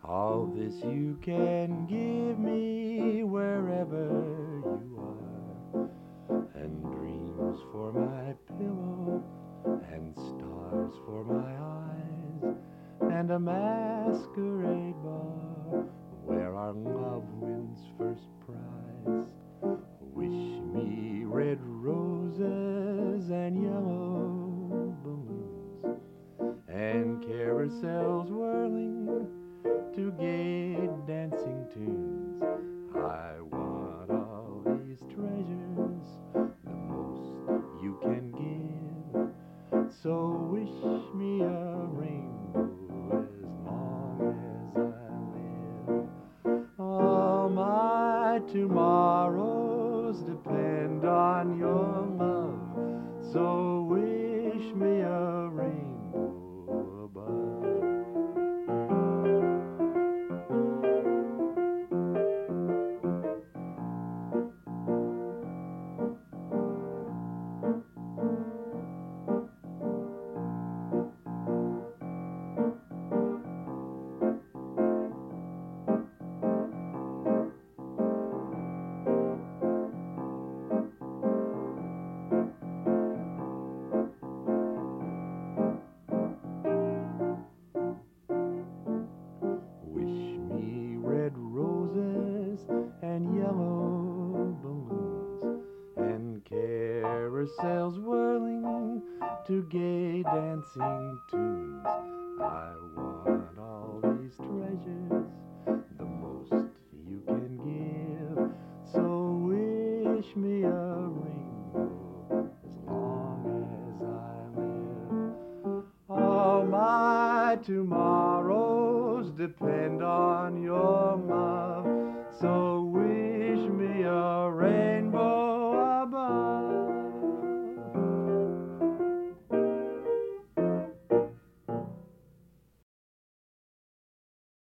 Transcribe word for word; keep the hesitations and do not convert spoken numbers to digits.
All this you can give me wherever you are, and dreams for my pillow, and stars for my eyes, and a masquerade ball where our love wins first prize. Wish me red roses and yellow balloons and carousels whirling to gay dancing tunes. I want all these treasures, the most you can give. So wish me a rainbow as long as I live. All my tomorrows depend on your love. So wish me a rainbow above. Wish me red roses and yellow balloons and carousels whirling to gay dancing tunes. I want all these treasures, the most you can give. So wish me a rainbow as long as I live. All my tomorrows depend on your love. So